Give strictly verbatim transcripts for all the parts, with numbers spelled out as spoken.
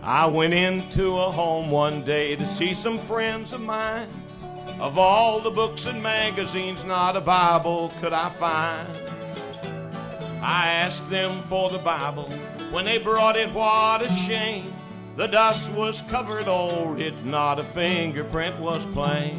I went into a home one day to see some friends of mine. Of all the books and magazines, not a Bible could I find. I asked them for the Bible. When they brought it, what a shame. The dust was covered over it, not a fingerprint was plain.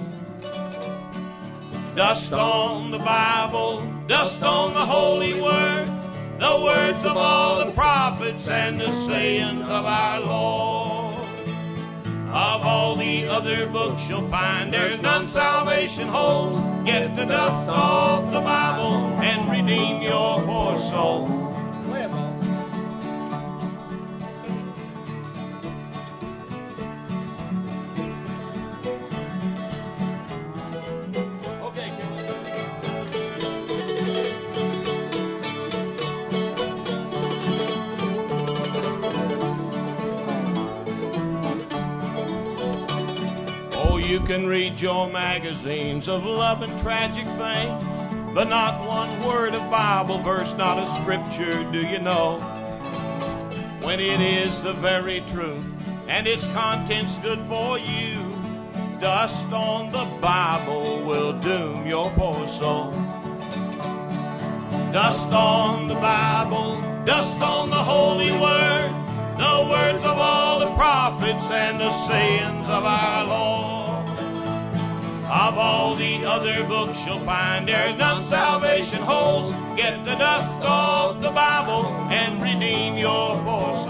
Dust on the Bible, dust on the Holy Word, the words of all the prophets and the sayings of our Lord. Of all the other books you'll find, there's none salvation holds. Get the dust off the Bible and redeem your poor soul. You can read your magazines of love and tragic things, but not one word of Bible verse, not a scripture do you know. When it is the very truth and its contents good for you, dust on the Bible will doom your poor soul. Dust on the Bible, dust on the Holy Word, the words of all the prophets and the sayings of our Lord. Of all the other books you'll find, there's none salvation holds. Get the dust off the Bible and redeem your poor soul.